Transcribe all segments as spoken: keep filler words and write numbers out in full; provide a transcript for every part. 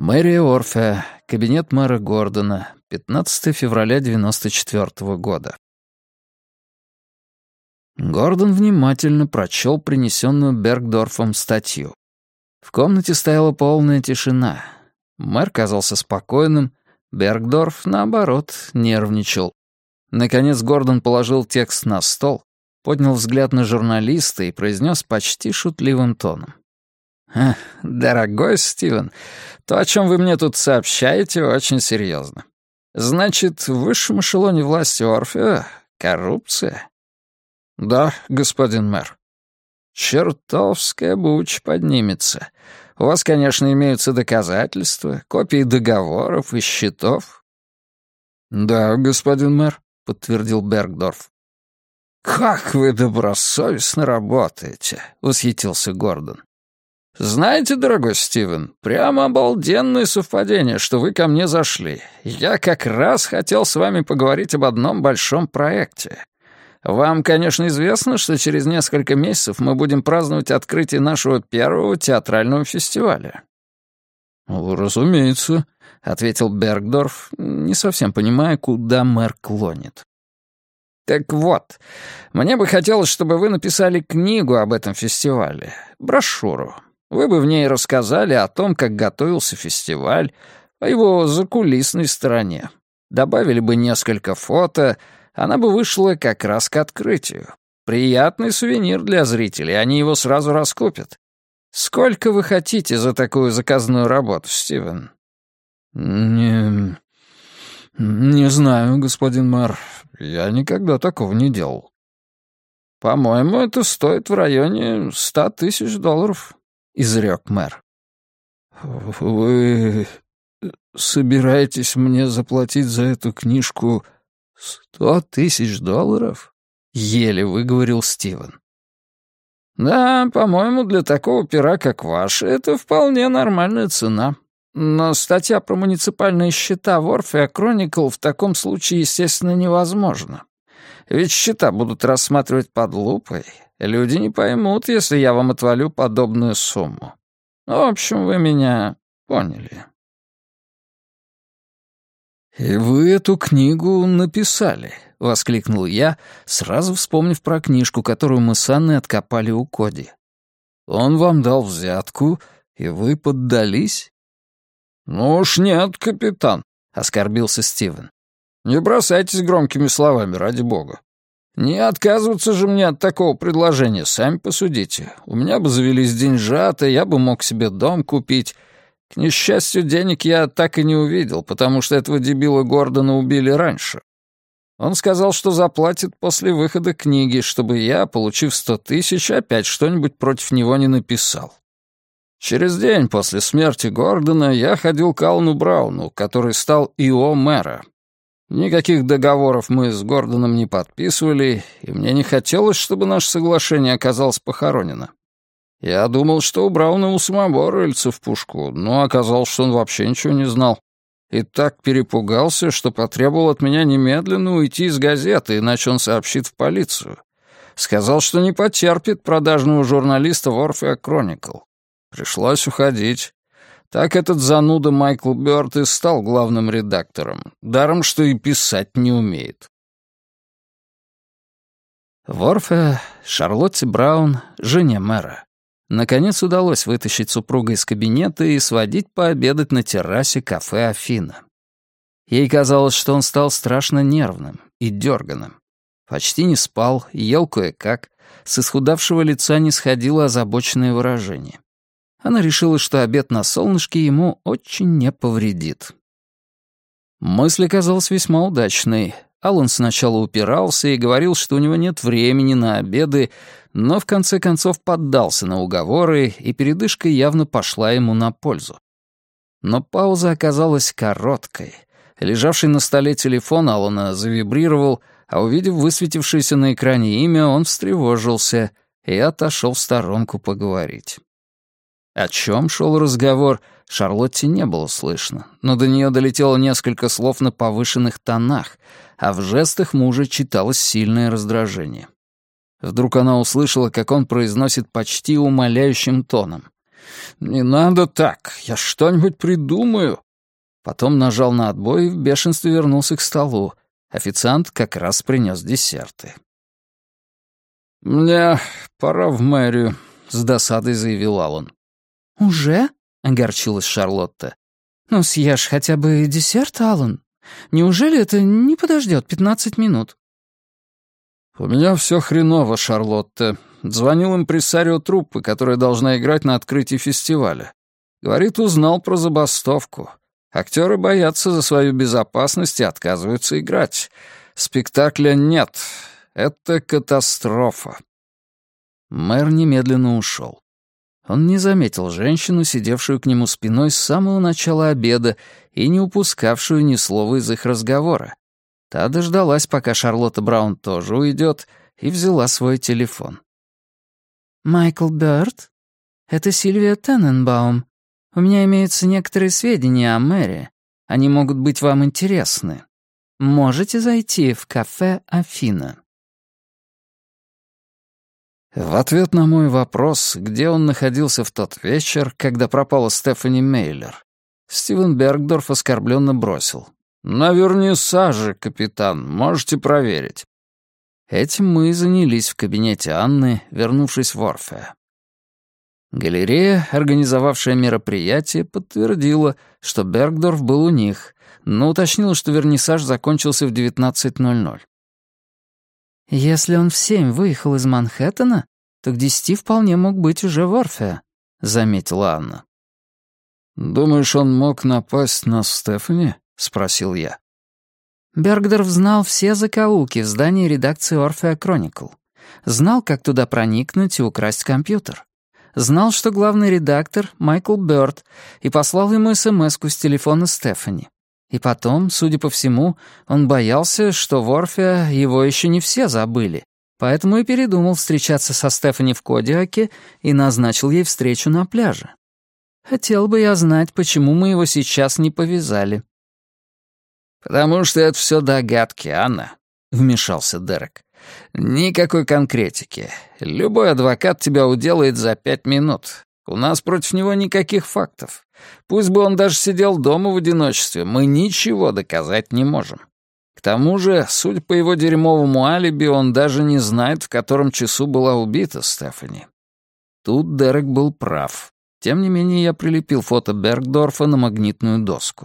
Мэрия Орфе, кабинет мэра Гордона, пятнадцатое февраля девяносто четвёртого года. Гордон внимательно прочел принесенную Бергдорфом статью. В комнате стояла полная тишина. Мэр казался спокойным, Бергдорф, наоборот, нервничал. Наконец Гордон положил текст на стол, поднял взгляд на журналиста и произнес почти шутливым тоном. «Дорогой Стивен, то, о чем вы мне тут сообщаете, очень серьезно. Значит, в высшем эшелоне власти Орфе коррупция?» «Да, господин мэр». «Чертовская буч поднимется. У вас, конечно, имеются доказательства, копии договоров и счетов». «Да, господин мэр», — подтвердил Бергдорф. «Как вы добросовестно работаете», — восхитился Гордон. «Знаете, дорогой Стивен, прямо обалденное совпадение, что вы ко мне зашли. Я как раз хотел с вами поговорить об одном большом проекте. Вам, конечно, известно, что через несколько месяцев мы будем праздновать открытие нашего первого театрального фестиваля». «Разумеется», — ответил Бергдорф, не совсем понимая, куда мэр клонит. «Так вот, мне бы хотелось, чтобы вы написали книгу об этом фестивале, брошюру. Вы бы в ней рассказали о том, как готовился фестиваль, о его закулисной стороне. Добавили бы несколько фото, она бы вышла как раз к открытию. Приятный сувенир для зрителей, они его сразу раскупят. Сколько вы хотите за такую заказную работу, Стивен?» «Не... не знаю, господин мэр. Я никогда такого не делал». «По-моему, это стоит в районе ста тысяч долларов», — изрек мэр. «Вы собираетесь мне заплатить за эту книжку сто тысяч долларов?» — еле выговорил Стивен. «Да, по-моему, для такого пера, как ваш, это вполне нормальная цена. Но статья про муниципальные счета в Orphea Chronicle в таком случае, естественно, невозможна. Ведь счета будут рассматривать под лупой. Люди не поймут, если я вам отвалю подобную сумму. В общем, вы меня поняли». «И вы эту книгу написали», — воскликнул я, сразу вспомнив про книжку, которую мы с Анной откопали у Коди. «Он вам дал взятку, и вы поддались?» «Ну уж нет, капитан», — оскорбился Стивен. «Не бросайтесь громкими словами, ради бога. Не отказываться же мне от такого предложения, сами посудите. У меня бы завелись деньжата, я бы мог себе дом купить. К несчастью, денег я так и не увидел, потому что этого дебила Гордона убили раньше. Он сказал, что заплатит после выхода книги, чтобы я, получив сто тысяч, опять что-нибудь против него не написал. Через день после смерти Гордона я ходил к Алану Брауну, который стал и о мэра. Никаких договоров мы с Гордоном не подписывали, и мне не хотелось, чтобы наше соглашение оказалось похоронено. Я думал, что у Брауна у самого рыльца в пушку, но оказалось, что он вообще ничего не знал. И так перепугался, что потребовал от меня немедленно уйти из газеты, иначе он сообщит в полицию. Сказал, что не потерпит продажного журналиста в Orphea Chronicle. Пришлось уходить. Так этот зануда Майкл Бёрд и стал главным редактором, даром что и писать не умеет. В Orphea Шарлотте Браун, жене мэра, наконец удалось вытащить супруга из кабинета и сводить пообедать на террасе кафе «Афина». Ей казалось, что он стал страшно нервным и дерганым. Почти не спал, ел кое-как, с исхудавшего лица не сходило озабоченное выражение. Она решила, что обед на солнышке ему очень не повредит. Мысль оказалась весьма удачной. Аллан сначала упирался и говорил, что у него нет времени на обеды, но в конце концов поддался на уговоры, и передышка явно пошла ему на пользу. Но пауза оказалась короткой. Лежавший на столе телефон Аллана завибрировал, а увидев высветившееся на экране имя, он встревожился и отошел в сторонку поговорить. О чем шел разговор, Шарлотте не было слышно, но до нее долетело несколько слов на повышенных тонах, а в жестах мужа читалось сильное раздражение. Вдруг она услышала, как он произносит почти умоляющим тоном. «Не надо так, я что-нибудь придумаю». Потом нажал на отбой и в бешенстве вернулся к столу. Официант как раз принес десерты. «Мне пора в мэрию», — с досадой заявил Аллан. «Уже?» — огорчилась Шарлотта. «Ну, съешь хотя бы десерт, Аллан. Неужели это не подождет пятнадцать минут?» «У меня все хреново, Шарлотта. Звонил импресарио труппы, которая должна играть на открытии фестиваля. Говорит, узнал про забастовку. Актеры боятся за свою безопасность и отказываются играть. Спектакля нет. Это катастрофа». Мэр немедленно ушел. Он не заметил женщину, сидевшую к нему спиной с самого начала обеда и не упускавшую ни слова из их разговора. Та дождалась, пока Шарлотта Браун тоже уйдет, и взяла свой телефон. «Майкл Бёрд? Это Сильвия Тененбаум. У меня имеются некоторые сведения о мэре. Они могут быть вам интересны. Можете зайти в кафе «Афина». В ответ на мой вопрос, где он находился в тот вечер, когда пропала Стефани Мейлер, Стивен Бергдорф оскорбленно бросил: «На вернисаже, капитан, можете проверить». Этим мы и занялись в кабинете Анны, вернувшись в Орфеа. Галерея, организовавшая мероприятие, подтвердила, что Бергдорф был у них, но уточнила, что вернисаж закончился в девятнадцать ноль ноль. «Если он в семь выехал из Манхэттена, то к десяти вполне мог быть уже в Орфеа», — заметила Анна. «Думаешь, он мог напасть на Стефани?» — спросил я. Бергдорф знал все закоулки в здании редакции Orphea Chronicle. Знал, как туда проникнуть и украсть компьютер. Знал, что главный редактор — Майкл Бёрд, и послал ему эс-эм-эску с телефона Стефани. И потом, судя по всему, он боялся, что в Орфеа его еще не все забыли, поэтому и передумал встречаться со Стефани в Кодиаке и назначил ей встречу на пляже. Хотел бы я знать, почему мы его сейчас не повязали. «Потому что это все догадки, Анна», — вмешался Дерек. «Никакой конкретики. Любой адвокат тебя уделает за пять минут. У нас против него никаких фактов. Пусть бы он даже сидел дома в одиночестве, мы ничего доказать не можем. К тому же, судя по его дерьмовому алиби, он даже не знает, в котором часу была убита Стефани». Тут Дерек был прав. Тем не менее, я прилепил фото Бергдорфа на магнитную доску.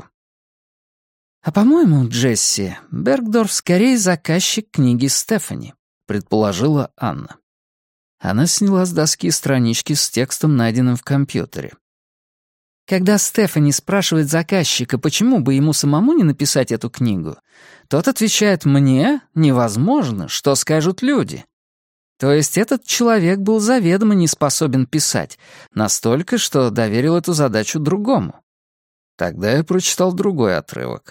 «А по-моему, Джесси, Бергдорф скорее заказчик книги Стефани», — предположила Анна. Она сняла с доски странички с текстом, найденным в компьютере. Когда Стефани спрашивает заказчика, почему бы ему самому не написать эту книгу, тот отвечает: «Мне невозможно, что скажут люди». То есть этот человек был заведомо не способен писать, настолько, что доверил эту задачу другому. Тогда я прочитал другой отрывок.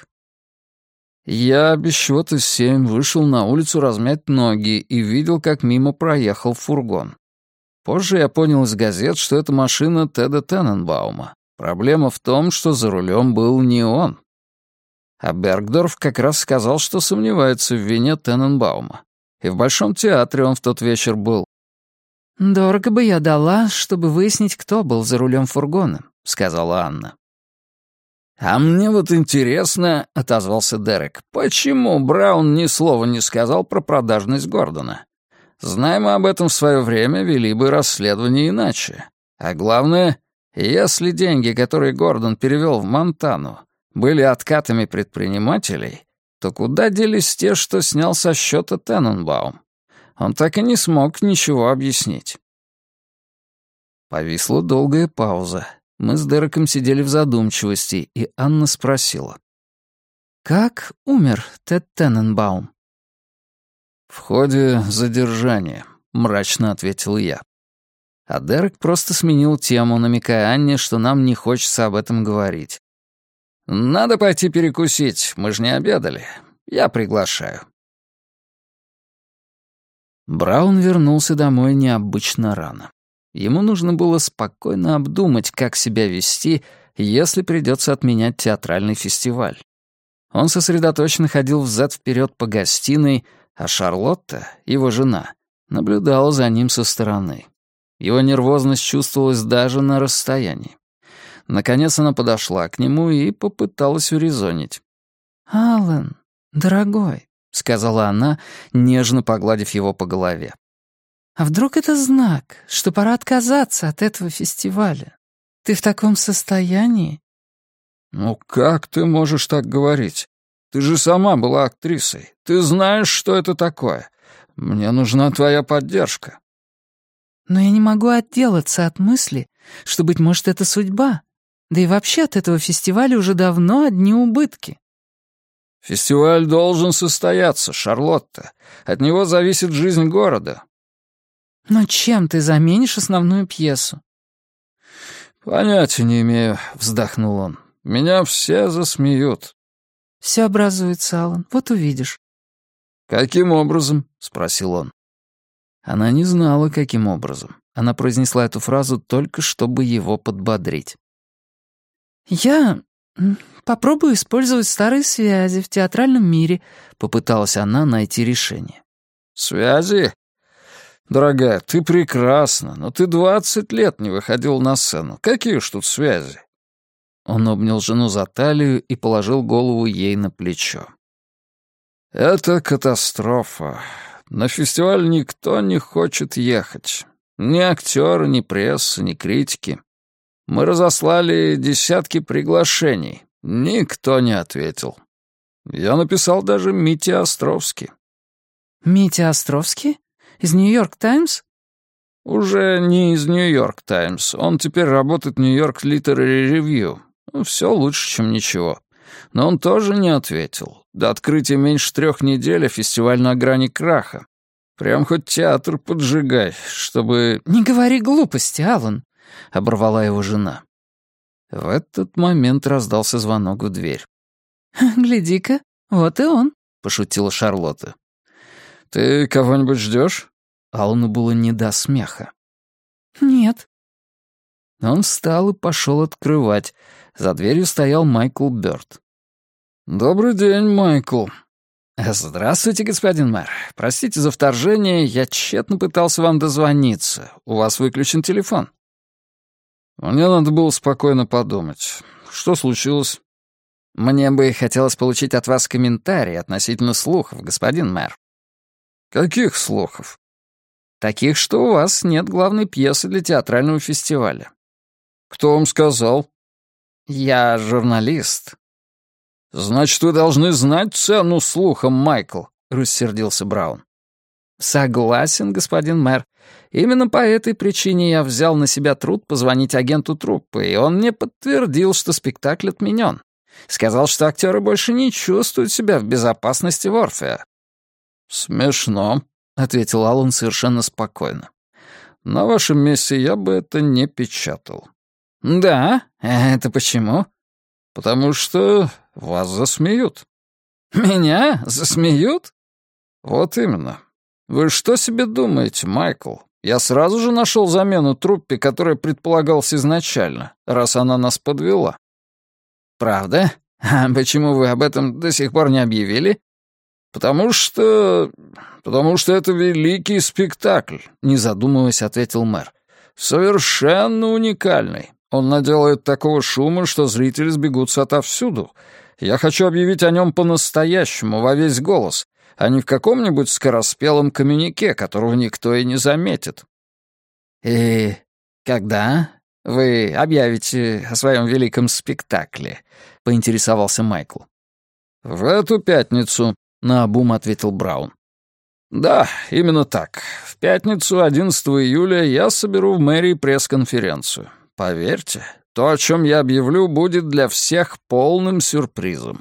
Я без чего-то семь вышел на улицу размять ноги и видел, как мимо проехал фургон. Позже я понял из газет, что это машина Теда Тененбаума. Проблема в том, что за рулем был не он. А Бергдорф как раз сказал, что сомневается в вине Тененбаума. И в Большом театре он в тот вечер был. «Дорого бы я дала, чтобы выяснить, кто был за рулем фургона», — сказала Анна. «А мне вот интересно», — отозвался Дерек, «почему Браун ни слова не сказал про продажность Гордона? Знаем мы об этом в свое время, вели бы расследование иначе. А главное, если деньги, которые Гордон перевел в Монтану, были откатами предпринимателей, то куда делись те, что снял со счета Тененбаум? Он так и не смог ничего объяснить». Повисла долгая пауза. Мы с Дереком сидели в задумчивости, и Анна спросила: «Как умер Тед Тененбаум?» «В ходе задержания», — мрачно ответил я. А Дерек просто сменил тему, намекая Анне, что нам не хочется об этом говорить. «Надо пойти перекусить, мы же не обедали. Я приглашаю». Браун вернулся домой необычно рано. Ему нужно было спокойно обдумать, как себя вести, если придется отменять театральный фестиваль. Он сосредоточенно ходил взад-вперед по гостиной, а Шарлотта, его жена, наблюдала за ним со стороны. Его нервозность чувствовалась даже на расстоянии. Наконец она подошла к нему и попыталась урезонить. «Аллен, дорогой», — сказала она, нежно погладив его по голове. «А вдруг это знак, что пора отказаться от этого фестиваля? Ты в таком состоянии?» «Ну как ты можешь так говорить? Ты же сама была актрисой. Ты знаешь, что это такое. Мне нужна твоя поддержка». «Но я не могу отделаться от мысли, что, быть может, это судьба. Да и вообще от этого фестиваля уже давно одни убытки». «Фестиваль должен состояться, Шарлотта. От него зависит жизнь города». «Но чем ты заменишь основную пьесу?» «Понятия не имею», — вздохнул он. «Меня все засмеют». «Все образуется, Аллен, вот увидишь». «Каким образом?» — спросил он. Она не знала, каким образом. Она произнесла эту фразу только, чтобы его подбодрить. «Я попробую использовать старые связи в театральном мире», — попыталась она найти решение. «Связи? Дорогая, ты прекрасна, но ты двадцать лет не выходил на сцену. Какие ж тут связи?» Он обнял жену за талию и положил голову ей на плечо. «Это катастрофа. На фестиваль никто не хочет ехать. Ни актеры, ни пресса, ни критики. Мы разослали десятки приглашений. Никто не ответил. Я написал даже Мите Островски». «Митя Островский? Из «Нью-Йорк Таймс»?» «Уже не из «Нью-Йорк Таймс». Он теперь работает в «Нью-Йорк Literary Review». Ну, все лучше, чем ничего. Но он тоже не ответил. До открытия меньше трех недель, а фестиваль на грани краха. Прям хоть театр поджигай, чтобы...» «Не говори глупости, Аллен», — оборвала его жена. В этот момент раздался звонок в дверь. «Гляди-ка, вот и он», — пошутила Шарлотта. «Ты кого-нибудь ждешь?» Аллану было не до смеха. «Нет». Он встал и пошел открывать. За дверью стоял Майкл Бёрд. «Добрый день, Майкл». «Здравствуйте, господин мэр. Простите за вторжение, я тщетно пытался вам дозвониться. У вас выключен телефон». «Мне надо было спокойно подумать. Что случилось?» «Мне бы хотелось получить от вас комментарий относительно слухов, господин мэр». «Каких слухов?» «Таких, что у вас нет главной пьесы для театрального фестиваля». «Кто вам сказал?» «Я журналист». «Значит, вы должны знать цену слухам, Майкл», — рассердился Браун. «Согласен, господин мэр. Именно по этой причине я взял на себя труд позвонить агенту труппы, и он мне подтвердил, что спектакль отменен. Сказал, что актеры больше не чувствуют себя в безопасности в Орфеа». «Смешно», — ответил Аллан совершенно спокойно. «На вашем месте я бы это не печатал». «Да? Это почему?» «Потому что вас засмеют». «Меня? Засмеют?» «Вот именно. Вы что себе думаете, Майкл? Я сразу же нашел замену труппе, которая предполагалась изначально, раз она нас подвела». «Правда? А почему вы об этом до сих пор не объявили?» «Потому что... потому что это великий спектакль», — не задумываясь, ответил мэр. «Совершенно уникальный. Он наделает такого шума, что зрители сбегутся отовсюду. Я хочу объявить о нем по-настоящему, во весь голос, а не в каком-нибудь скороспелом коммюнике, которого никто и не заметит». «И когда вы объявите о своем великом спектакле?» — поинтересовался Майкл. «В эту пятницу», — наобум ответил Браун. «Да, именно так. В пятницу, одиннадцатого июля, я соберу в мэрии пресс-конференцию. Поверьте, то, о чем я объявлю, будет для всех полным сюрпризом».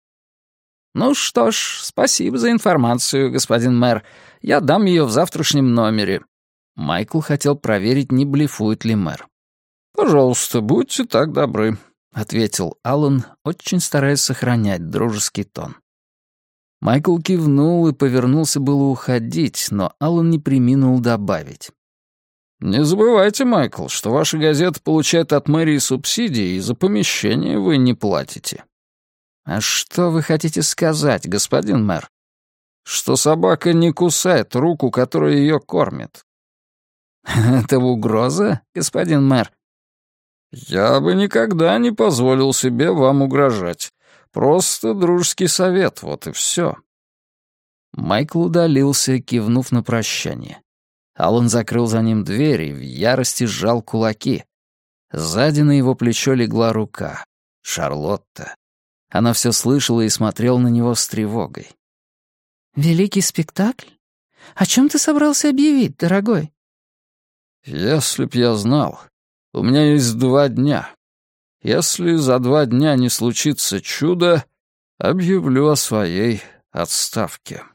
«Ну что ж, спасибо за информацию, господин мэр. Я дам ее в завтрашнем номере». Майкл хотел проверить, не блефует ли мэр. «Пожалуйста, будьте так добры», — ответил Аллан, очень стараясь сохранять дружеский тон. Майкл кивнул и повернулся было уходить, но Аллан не преминул добавить. «Не забывайте, Майкл, что ваша газета получает от мэрии субсидии, и за помещение вы не платите». «А что вы хотите сказать, господин мэр?» «Что собака не кусает руку, которая ее кормит». Это угроза, господин мэр? Я бы никогда не позволил себе вам угрожать. Просто дружеский совет, вот и все. Майкл удалился, кивнув на прощание. Аллан закрыл за ним дверь и в ярости сжал кулаки. Сзади на его плечо легла рука. Шарлотта. Она все слышала и смотрела на него с тревогой. «Великий спектакль? О чем ты собрался объявить, дорогой?» «Если б я знал. У меня есть два дня. Если за два дня не случится чудо, объявлю о своей отставке».